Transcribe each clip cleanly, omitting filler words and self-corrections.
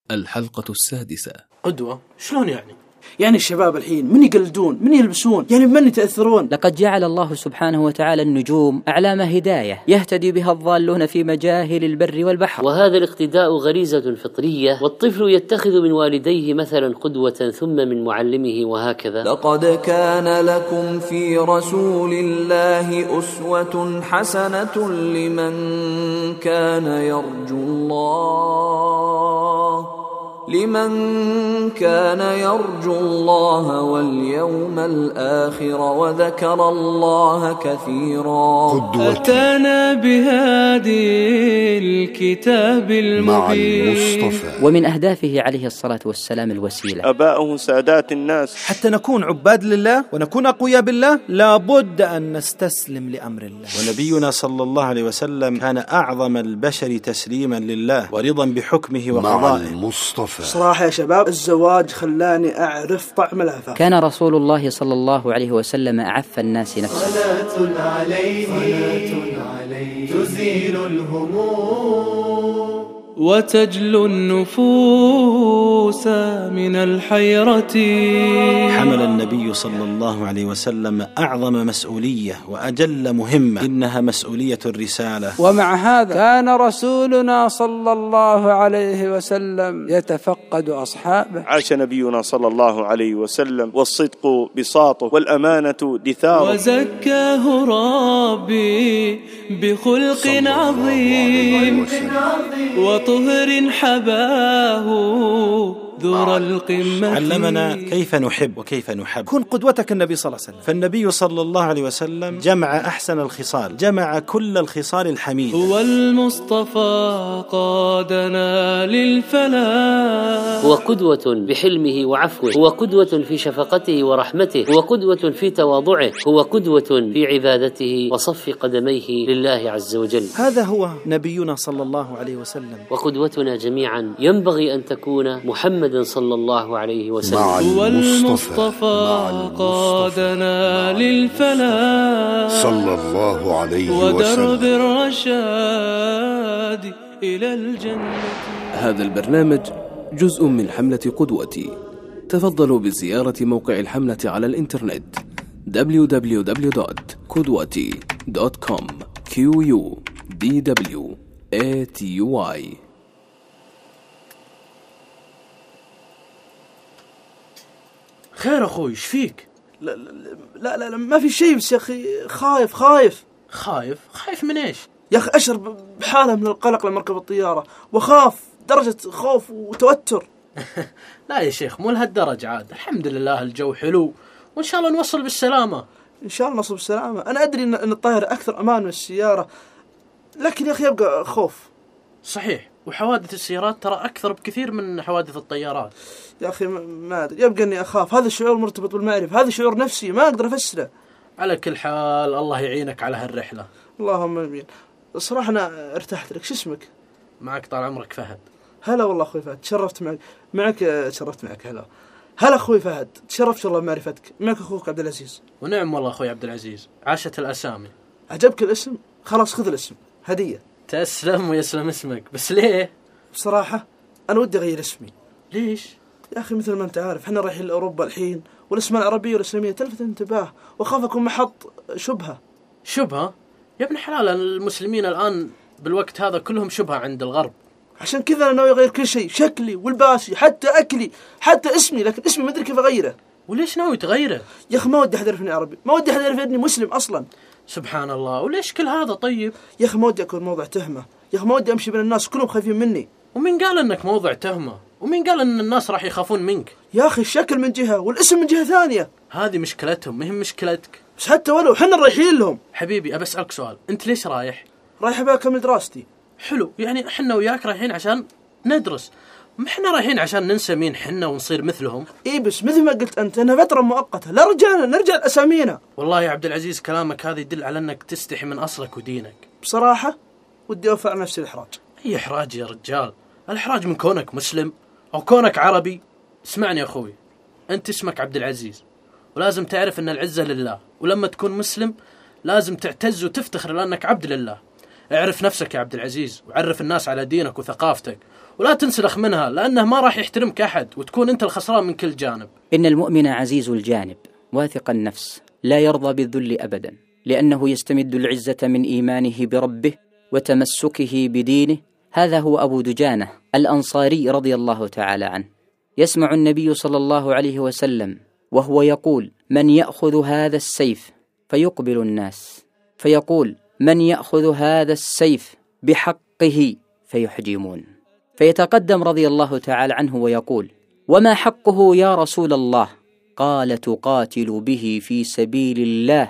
الحلقة السادسة. قدوة شلون يعني؟ يعني الشباب الحين من يقلدون من يلبسون، يعني من يتأثرون. لقد جعل الله سبحانه وتعالى النجوم أعلام هداية يهتدي بها الضالون في مجاهل البر والبحر، وهذا الاقتداء غريزة فطرية، والطفل يتخذ من والديه مثلا قدوة ثم من معلمه وهكذا. لقد كان لكم في رسول الله أسوة حسنة لمن كان يرجو الله واليوم الآخر وذكر الله كثيرا. أتانا بهادي الكتاب المبين. ومن أهدافه عليه الصلاة والسلام الوسيلة. أباؤه سادات الناس. حتى نكون عباد لله ونكون أقوياء بالله لابد أن نستسلم لأمر الله. ونبينا صلى الله عليه وسلم كان أعظم البشر تسليما لله ورضا بحكمه وقضائه. صراحة يا شباب الزواج خلاني أعرف طعم العفاف. كان رسول الله صلى الله عليه وسلم أعف الناس نفسه. صلاة عليه تزيل الهموم وتجلو النفوس من الحيرة. حمل النبي صلى الله عليه وسلم أعظم مسؤولية وأجل مهمة، إنها مسؤولية الرسالة. ومع هذا كان رسولنا صلى الله عليه وسلم يتفقد أصحابه. عاش نبينا صلى الله عليه وسلم والصدق بساطه والأمانة دثاره. وزكاه ربي بخلق عظيم وطهر حباه ذور القمة. علمنا كيف نحب وكيف نحب. كن قدوتك النبي صلى الله عليه وسلم. فالنبي صلى الله عليه وسلم جمع أحسن الخصال، جمع كل الخصال الحميدة. هو المصطفى قادنا للفلاح. هو قدوة بحلمه وعفوه، هو قدوة في شفقته ورحمته، هو قدوة في تواضعه، هو قدوة في عبادته وصف قدميه لله عز وجل. هذا هو نبينا صلى الله عليه وسلم. وقدوتنا جميعا ينبغي أن تكون محمد صلى الله عليه وسلم. هو المصطفى قادنا للفلاح صلى الله عليه وسلم ودرب الرشاد إلى الجنة. هذا البرنامج جزء من حملة قدوتي. تفضلوا بزيارة موقع الحملة على الإنترنت www.qudwati.com QUDWATY. خير أخوي إيش فيك؟ لا ما في شيء، بس يا أخي خايف. خايف من إيش؟ يا أخي أشعر بحالة من القلق لما أركب الطيارة، وخاف درجة خوف وتوتر. لا يا شيخ مو لهالدرجة، عاد الحمد لله الجو حلو وإن شاء الله نوصل بالسلامة. إن شاء الله نوصل بالسلامة. أنا أدري أن الطائرة أكثر أمان من السيارة، لكن يا أخي يبقى خوف. صحيح، وحوادث السيارات ترى أكثر بكثير من حوادث الطيارات. يا أخي ما أدري، يبقى أني أخاف. هذا الشعور مرتبط بالمعرفة، هذا شعور نفسي ما أقدر أفسره. على كل حال الله يعينك على هالرحلة. اللهم آمين. الصراحة أنا ارتحت لك. شو اسمك؟ معك طال عمرك فهد. هلا والله أخوي فهد، تشرفت تشرفت معك. هلا أخوي فهد، تشرفت والله بمعرفتك. معك أخوك عبد العزيز. ونعم والله أخوي عبد العزيز، عاشت الأسامي. عجبك الاسم؟ خلاص خذ الاسم هدية. تسلم ويسلم اسمك، بس ليه؟ بصراحة أنا ودي أغير اسمي. ليش؟ يا أخي مثل ما أنت عارف احنا رايحين لأوروبا الحين، والاسم العربية والإسلامية تلفت الانتباه، وخاف أكون محط شبهة. يا ابن حلال، المسلمين الآن بالوقت هذا كلهم شبهة عند الغرب. عشان كذا أنا ناوي أغير كل شيء، شكلي والباسي حتى أكلي حتى اسمي، لكن اسمي ما أدري كيف أغيره. وليش ناوي تغيره؟ يا أخي ما ودي أحد يعرفني عربي، ما ودي أحد يعرف إني مسلم أصلا. سبحان الله، وليش كل هذا طيب؟ يا أخي ما ودي أكون موضع تهمة، يا أخي ما ودي أمشي بين الناس كلهم خايفين مني. ومين قال أنك موضع تهمة؟ ومين قال أن الناس راح يخافون منك؟ يا أخي الشكل من جهة والاسم من جهة ثانية. هذه مشكلتهم، مهم مشكلتك. بس حتى ولو حنا رايحين لهم. حبيبي أبى أسألك سؤال، أنت ليش رايح؟ رايح أبى أكمل دراستي. حلو، يعني حنا وياك رايحين عشان ندرس، ما حنا رايحين عشان ننسى مين حنا ونصير مثلهم. إيه بس مثل ما قلت أنت أنها فترة مؤقتة، لا نرجع لأسامينا. والله يا عبد العزيز كلامك هذا يدل على أنك تستحي من أصلك ودينك. بصراحة ودي أوفر نفسي الإحراج. أي إحراج يا رجال؟ الإحراج من كونك مسلم أو كونك عربي. اسمعني يا أخوي، أنت اسمك عبد العزيز، ولازم تعرف أن العزة لله، ولما تكون مسلم لازم تعتز وتفتخر لأنك عبد لله. اعرف نفسك يا عبد العزيز، وعرف الناس على دينك وثقافتك، ولا تنسلخ منها، لأنه ما راح يحترمك أحد، وتكون أنت الخسران من كل جانب. إن المؤمن عزيز الجانب واثق النفس، لا يرضى بالذل أبدا، لأنه يستمد العزة من إيمانه بربه وتمسكه بدينه. هذا هو أبو دجانة الأنصاري رضي الله تعالى عنه. يسمع النبي صلى الله عليه وسلم وهو يقول: من يأخذ هذا السيف؟ فيقبل الناس فيقول: من يأخذ هذا السيف بحقه؟ فيحجمون. فيتقدم رضي الله تعالى عنه ويقول: وما حقه يا رسول الله؟ قال: تقاتل به في سبيل الله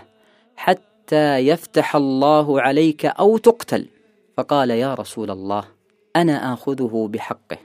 حتى يفتح الله عليك أو تقتل. فقال: يا رسول الله، أنا آخذه بحقه.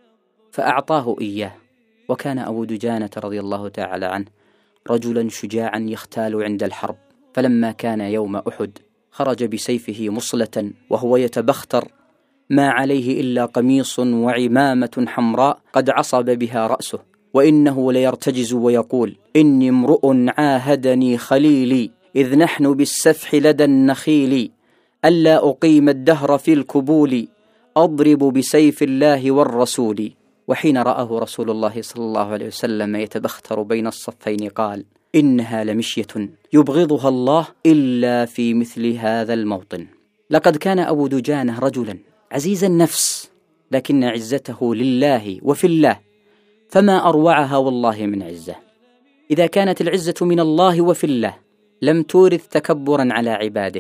فأعطاه إياه. وكان أبو دجانة رضي الله تعالى عنه رجلا شجاعا يختال عند الحرب، فلما كان يوم أحد خرج بسيفه مصلة وهو يتبختر، ما عليه إلا قميص وعمامة حمراء قد عصب بها رأسه، وإنه ليرتجز ويقول: إني امرؤ عاهدني خليلي إذ نحن بالسفح لدى النخيل، ألا أقيم الدهر في الكبول، أضرب بسيف الله والرسول. وحين رآه رسول الله صلى الله عليه وسلم يتبختر بين الصفين قال: إنها لمشية يبغضها الله إلا في مثل هذا الموطن. لقد كان أبو دجانة رجلا عزيز النفس، لكن عزته لله وفي الله، فما أروعها والله من عزة. إذا كانت العزة من الله وفي الله لم تورث تكبرا على عباده،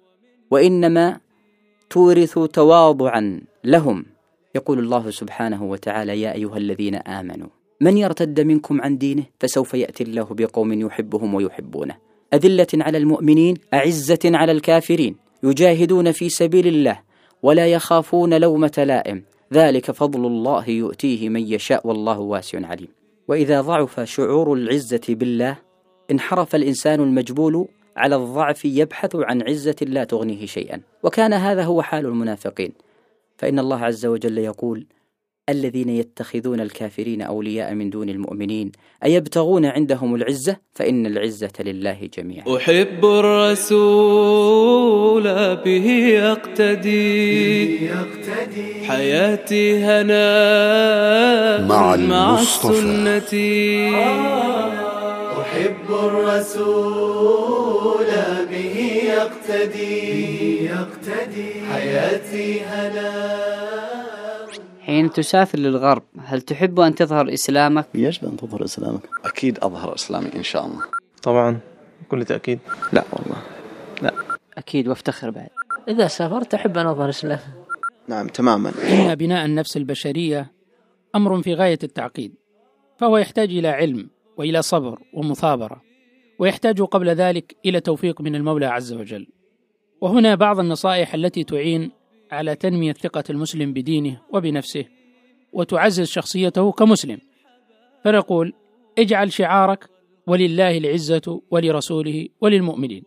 وإنما تورث تواضعا لهم. يقول الله سبحانه وتعالى: يا أيها الذين آمنوا من يرتد منكم عن دينه فسوف يأتي الله بقوم يحبهم ويحبونه، أذلة على المؤمنين أعزة على الكافرين، يجاهدون في سبيل الله ولا يخافون لومة لائم، ذلك فضل الله يؤتيه من يشاء والله واسع عليم. وإذا ضعف شعور العزة بالله انحرف الإنسان المجبول على الضعف يبحث عن عزة لا تغنيه شيئا، وكان هذا هو حال المنافقين. فإن الله عز وجل يقول: الذين يتخذون الكافرين أولياء من دون المؤمنين أيبتغون عندهم العزة فإن العزة لله جميعا. أحب الرسول به يقتدي حياتي هنا مع السنة. أحب الرسول به يقتدي حياتي هنا. حين تسافر للغرب هل تحب أن تظهر إسلامك؟ يجب أن تظهر إسلامك. أكيد أظهر إسلامي إن شاء الله. طبعا بكل تأكيد. لا والله لا. أكيد وافتخر بعد. إذا سافرت أحب أن أظهر إسلامي. نعم تماما. إن بناء النفس البشرية أمر في غاية التعقيد، فهو يحتاج إلى علم وإلى صبر ومثابرة، ويحتاج قبل ذلك إلى توفيق من المولى عز وجل. وهنا بعض النصائح التي تعين على تنمية ثقة المسلم بدينه وبنفسه وتعزز شخصيته كمسلم. فنقول: اجعل شعارك ولله العزة ولرسوله وللمؤمنين.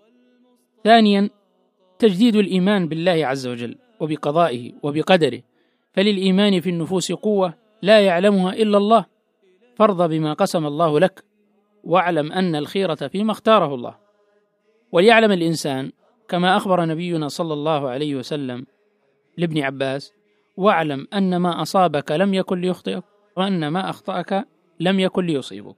ثانيا، تجديد الإيمان بالله عز وجل وبقضائه وبقدره، فللإيمان في النفوس قوة لا يعلمها إلا الله، فارض بما قسم الله لك واعلم أن الخيرة فيما اختاره الله. وليعلم الإنسان كما أخبر نبينا صلى الله عليه وسلم لابن عباس: واعلم أن ما أصابك لم يكن ليخطئك وأن ما أخطأك لم يكن ليصيبك.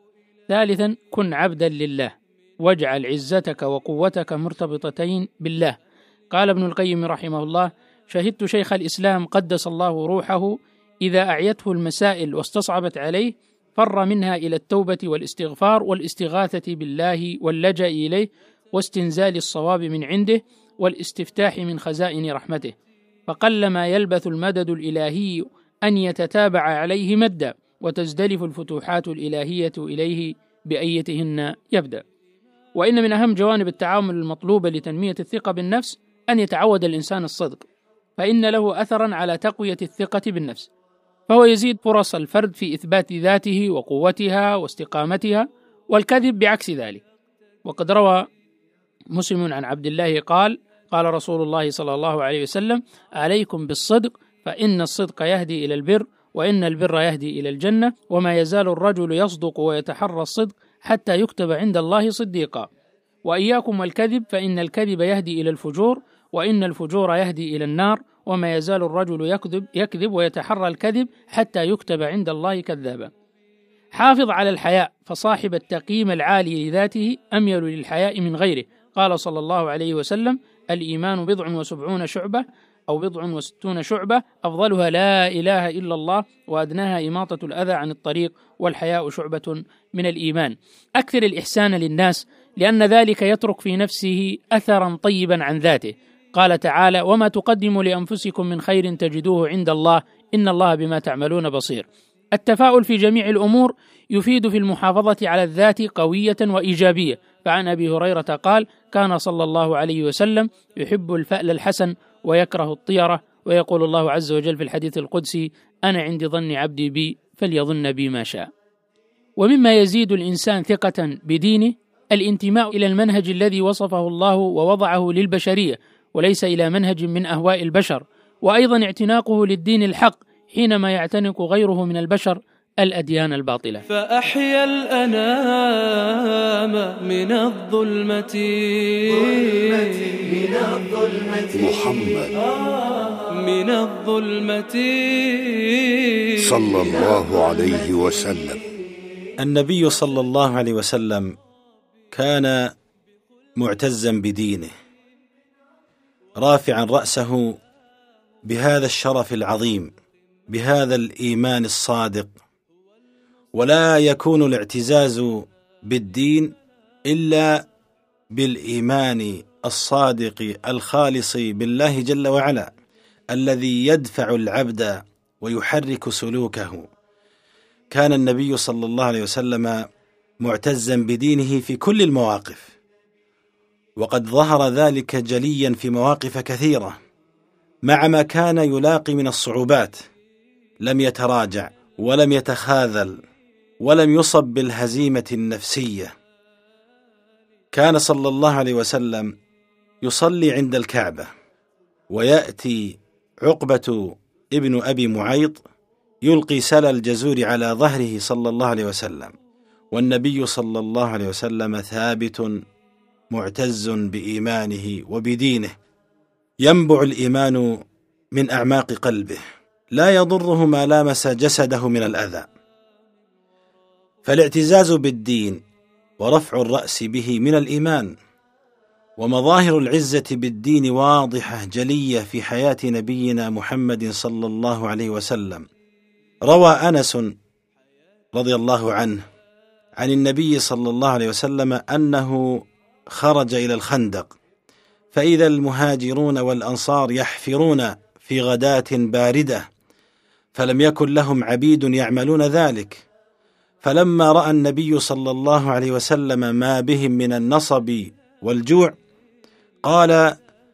ثالثا، كن عبدا لله واجعل عزتك وقوتك مرتبطتين بالله. قال ابن القيم رحمه الله: شهدت شيخ الإسلام قدس الله روحه إذا أعيته المسائل واستصعبت عليه فر منها إلى التوبة والاستغفار والاستغاثة بالله واللجأ إليه واستنزال الصواب من عنده والاستفتاح من خزائن رحمته، فقلما يلبث المدد الإلهي أن يتتابع عليه مدا، وتزدلف الفتوحات الإلهية إليه بأيتهن يبدأ. وإن من أهم جوانب التعامل المطلوبة لتنمية الثقة بالنفس أن يتعود الإنسان الصدق، فإن له أثرا على تقوية الثقة بالنفس، فهو يزيد فرص الفرد في إثبات ذاته وقوتها واستقامتها، والكذب بعكس ذلك. وقد روى مسلم عن عبد الله قال: قال رسول الله صلى الله عليه وسلم: عليكم بالصدق فإن الصدق يهدي إلى البر وإن البر يهدي إلى الجنة، وما يزال الرجل يصدق ويتحرى الصدق حتى يكتب عند الله صديقا. وإياكم والكذب فإن الكذب يهدي إلى الفجور وإن الفجور يهدي إلى النار، وما يزال الرجل يكذب ويتحرى الكذب حتى يكتب عند الله كذابا. حافظ على الحياء، فصاحب التقييم العالي لذاته أميل للحياء من غيره. قال صلى الله عليه وسلم: الإيمان 70 شعبة أو 60 شعبة، أفضلها لا إله إلا الله، وأدناها إماطة الأذى عن الطريق، والحياء شعبة من الإيمان. أكثر الإحسان للناس، لأن ذلك يترك في نفسه أثرا طيبا عن ذاته. قال تعالى: وما تقدموا لأنفسكم من خير تجدوه عند الله إن الله بما تعملون بصير. التفاؤل في جميع الأمور يفيد في المحافظة على الذات قوية وإيجابية. فعن أبي هريرة قال: كان صلى الله عليه وسلم يحب الفأل الحسن ويكره الطيرة، ويقول الله عز وجل في الحديث القدسي: أنا عند ظن عبدي بي فليظن بي ما شاء. ومما يزيد الإنسان ثقة بدينه الانتماء إلى المنهج الذي وصفه الله ووضعه للبشرية، وليس إلى منهج من أهواء البشر، وأيضا اعتناقه للدين الحق حينما يعتنق غيره من البشر الأديان الباطلة. فأحيا الأنام من الظلمة محمد من الظلمة صلى الله عليه وسلم. النبي صلى الله عليه وسلم كان معتزا بدينه، رافعا رأسه بهذا الشرف العظيم، بهذا الإيمان الصادق. ولا يكون الاعتزاز بالدين إلا بالإيمان الصادق الخالص بالله جل وعلا، الذي يدفع العبد ويحرك سلوكه. كان النبي صلى الله عليه وسلم معتزا بدينه في كل المواقف، وقد ظهر ذلك جليا في مواقف كثيرة. مع ما كان يلاقي من الصعوبات لم يتراجع ولم يتخاذل ولم يصب بالهزيمة النفسية. كان صلى الله عليه وسلم يصلي عند الكعبة، ويأتي عقبة ابن أبي معيط يلقي سلى الجزور على ظهره صلى الله عليه وسلم، والنبي صلى الله عليه وسلم ثابت معتز بإيمانه وبدينه. ينبع الإيمان من أعماق قلبه، لا يضره ما لامس جسده من الأذى. فالاعتزاز بالدين ورفع الرأس به من الإيمان. ومظاهر العزة بالدين واضحة جلية في حياة نبينا محمد صلى الله عليه وسلم. روى أنس رضي الله عنه عن النبي صلى الله عليه وسلم أنه خرج إلى الخندق، فإذا المهاجرون والأنصار يحفرون في غداة باردة، فلم يكن لهم عبيد يعملون ذلك. فلما رأى النبي صلى الله عليه وسلم ما بهم من النصب والجوع، قال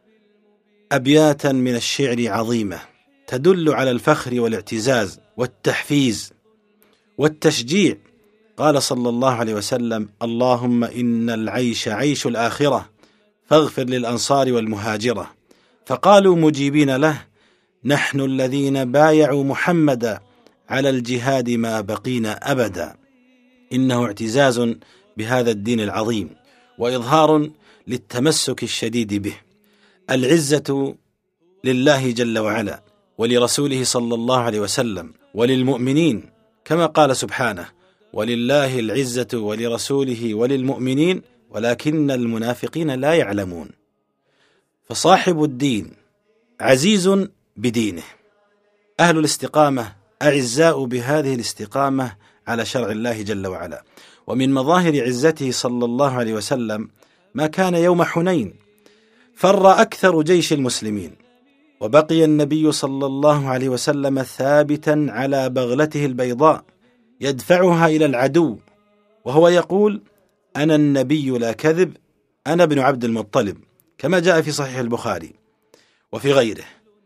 أبياتا من الشعر عظيمة تدل على الفخر والاعتزاز والتحفيز والتشجيع. قال صلى الله عليه وسلم: اللهم إن العيش عيش الآخرة، فاغفر للأنصار والمهاجرة. فقالوا مجيبين له: نحن الذين بايعوا محمدا على الجهاد ما بقينا أبدا. إنه اعتزاز بهذا الدين العظيم، وإظهار للتمسك الشديد به. العزة لله جل وعلا، ولرسوله صلى الله عليه وسلم، وللمؤمنين، كما قال سبحانه: ولله العزة ولرسوله وللمؤمنين ولكن المنافقين لا يعلمون. فصاحب الدين عزيز بدينه. أهل الاستقامة أعزاء بهذه الاستقامة على شرع الله جل وعلا. ومن مظاهر عزته صلى الله عليه وسلم ما كان يوم حنين، فر أكثر جيش المسلمين، وبقي النبي صلى الله عليه وسلم ثابتا على بغلته البيضاء يدفعها إلى العدو، وهو يقول: أنا النبي لا كذب، أنا ابن عبد المطلب، كما جاء في صحيح البخاري وفي غيره.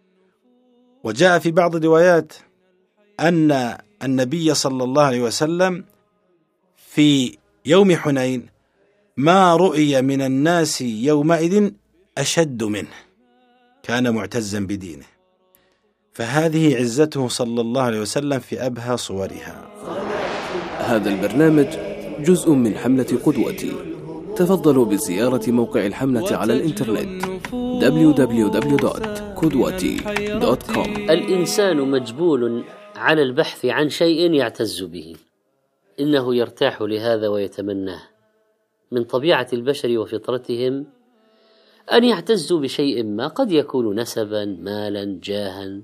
وجاء في بعض الروايات أن النبي صلى الله عليه وسلم في يوم حنين ما رؤي من الناس يومئذ أشد منه، كان معتزا بدينه. فهذه عزته صلى الله عليه وسلم في أبهى صورها. هذا البرنامج جزء من حملة قدوتي. تفضلوا بزيارة موقع الحملة على الإنترنت www.qudwati.com. الإنسان مجبول على البحث عن شيء يعتز به، إنه يرتاح لهذا ويتمناه. من طبيعة البشر وفطرتهم أن يعتزوا بشيء ما، قد يكون نسبا، مالا، جاها.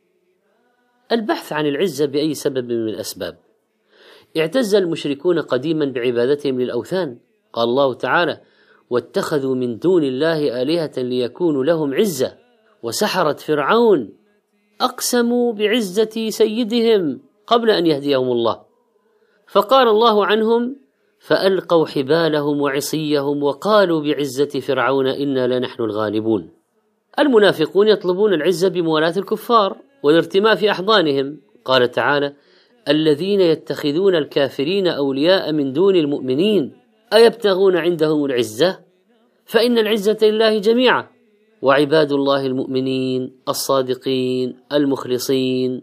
البحث عن العزة بأي سبب من الأسباب. اعتز المشركون قديما بعبادتهم للأوثان، قال الله تعالى: واتخذوا من دون الله آلهة ليكونوا لهم عزة. وسحرة فرعون أقسموا بعزة سيدهم قبل أن يهديهم الله، فقال الله عنهم: فألقوا حبالهم وعصيهم وقالوا بعزة فرعون إنا لنحن الغالبون. المنافقون يطلبون العزة بموالاة الكفار والارتماء في أحضانهم، قال تعالى: الذين يتخذون الكافرين أولياء من دون المؤمنين أيبتغون عندهم العزة فإن العزة لله جميعا. وعباد الله المؤمنين الصادقين المخلصين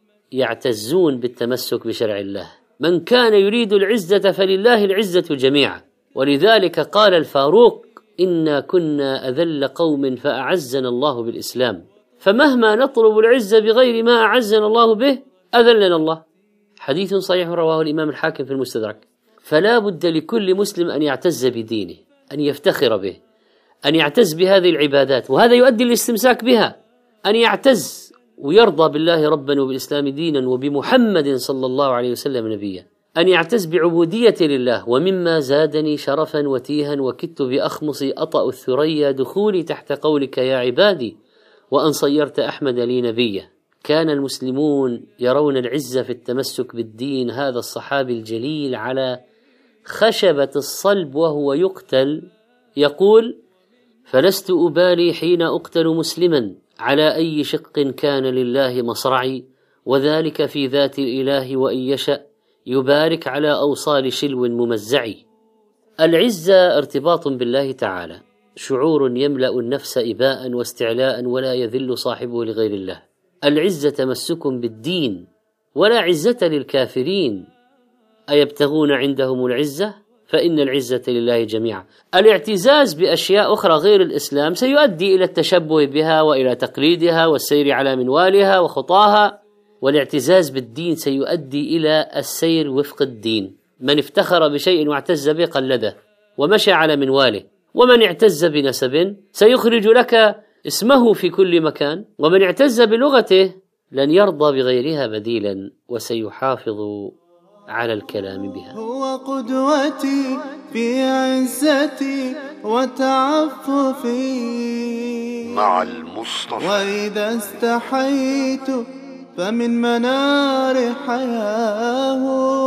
يعتزون بالتمسك بشرع الله. من كان يريد العزة فلله العزة جميعا. ولذلك قال الفاروق: إنا كنا أذل قوم فأعزنا الله بالإسلام، فمهما نطلب العزة بغير ما أعزنا الله به أذلنا الله. حديث صحيح رواه الإمام الحاكم في المستدرك. فلا بد لكل مسلم أن يعتز بدينه، أن يفتخر به، أن يعتز بهذه العبادات، وهذا يؤدي للاستمساك بها. أن يعتز ويرضى بالله ربا وبالإسلام دينا وبمحمد صلى الله عليه وسلم نبيا. أن يعتز بعبودية لله. ومما زادني شرفا وتيها وكدت بأخمصي أطأ الثريا دخولي تحت قولك يا عبادي، وأن صيرت أحمد لي نبيا. كان المسلمون يرون العزة في التمسك بالدين. هذا الصحابي الجليل على خشبة الصلب وهو يقتل يقول: فلست أبالي حين أقتل مسلما على أي شق كان لله مصرعي، وذلك في ذات الإله وإن يشأ يبارك على أوصال شلو ممزعي. العزة ارتباط بالله تعالى، شعور يملأ النفس إباء واستعلاء ولا يذل صاحبه لغير الله. العزة تمسك بالدين، ولا عزة للكافرين. أيبتغون عندهم العزة فإن العزة لله جميعا. الاعتزاز بأشياء أخرى غير الإسلام سيؤدي إلى التشبه بها وإلى تقليدها والسير على منوالها وخطاها، والاعتزاز بالدين سيؤدي إلى السير وفق الدين. من افتخر بشيء واعتز به قلده ومشى على منواله، ومن اعتز بنسب سيخرج لك اسمه في كل مكان، ومن اعتز بلغته لن يرضى بغيرها بديلا وسيحافظ على الكلام بها. هو قدوتي في عزتي وتعففي مع المصطفى، وإذا استحيت فمن منار حياه.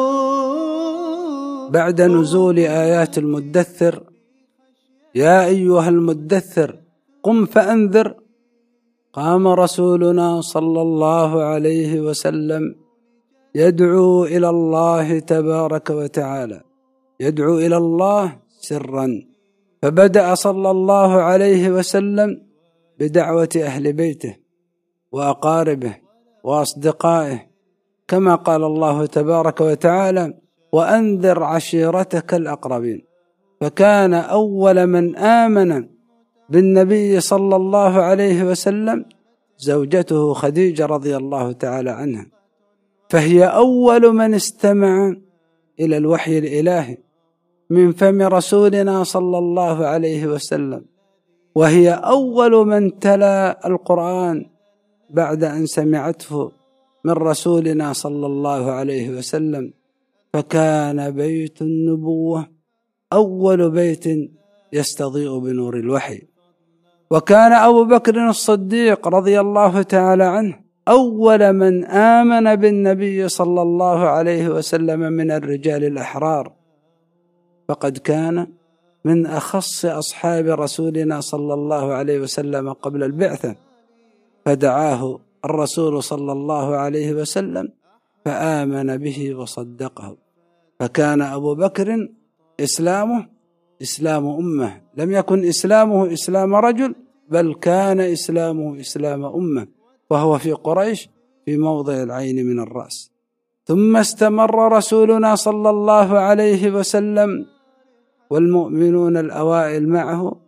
بعد نزول آيات المدثر: يا أيها المدثر قم فأنذر، قام رسولنا صلى الله عليه وسلم يدعو إلى الله تبارك وتعالى، يدعو إلى الله سرا. فبدأ صلى الله عليه وسلم بدعوة أهل بيته وأقاربه وأصدقائه، كما قال الله تبارك وتعالى: وأنذر عشيرتك الأقربين. فكان أول من آمن بالنبي صلى الله عليه وسلم زوجته خديجة رضي الله تعالى عنها، فهي أول من استمع إلى الوحي الإلهي من فم رسولنا صلى الله عليه وسلم، وهي أول من تلا القرآن بعد أن سمعته من رسولنا صلى الله عليه وسلم. فكان بيت النبوة أول بيت يستضيء بنور الوحي. وكان أبو بكر الصديق رضي الله تعالى عنه أول من آمن بالنبي صلى الله عليه وسلم من الرجال الأحرار، فقد كان من أخص أصحاب رسولنا صلى الله عليه وسلم قبل البعثة، فدعاه الرسول صلى الله عليه وسلم فآمن به وصدقه. فكان أبو بكر إسلامه إسلام أمة، لم يكن إسلامه إسلام رجل، بل كان إسلامه إسلام أمة، وهو في قريش في موضع العين من الرأس. ثم استمر رسولنا صلى الله عليه وسلم والمؤمنون الأوائل معه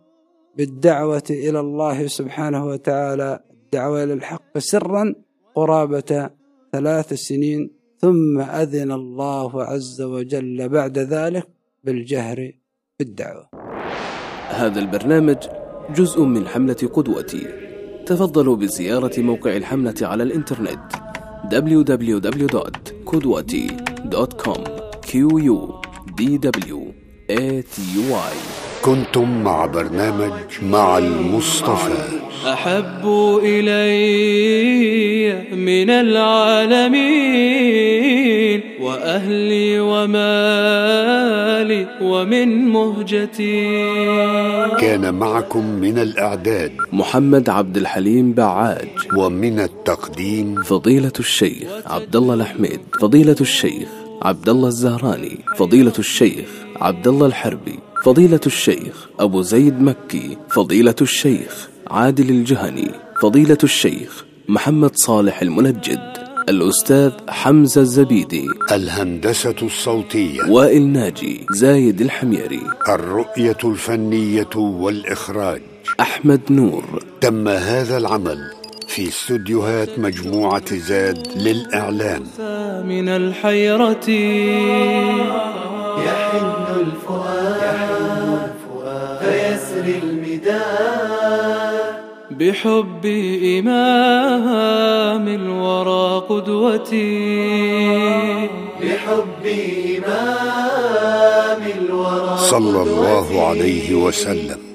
بالدعوة إلى الله سبحانه وتعالى، الدعوة إلى الحق سرا قرابة 3 سنين، ثم أذن الله عز وجل بعد ذلك بالجهر بالدعوة. هذا البرنامج جزء من حملة قدوتي. تفضلوا بزيارة موقع الحملة على الإنترنت www.qudwati.com QUDWATY. كنتم مع برنامج مع المصطفى. أحب إلي من العالمين وأهلي ومالي ومن مهجتي. كان معكم من الإعداد محمد عبد الحليم بعاج، ومن التقديم فضيلة الشيخ عبد الله الحميد، فضيلة الشيخ عبد الله الزهراني، فضيلة الشيخ عبد الله الحربي، فضيلة الشيخ أبو زيد مكي، فضيلة الشيخ عادل الجهني، فضيلة الشيخ محمد صالح المنجد، الأستاذ حمزة الزبيدي، الهندسة الصوتية وائل ناجي، زايد الحميري، الرؤية الفنية والإخراج أحمد نور. تم هذا العمل في استوديوهات مجموعة زاد للإعلام. من الحيرة يحن الفؤاد فيسري المداد بحب إمام الورى قدوتي، بحب إمام الورى صلى الله عليه وسلم.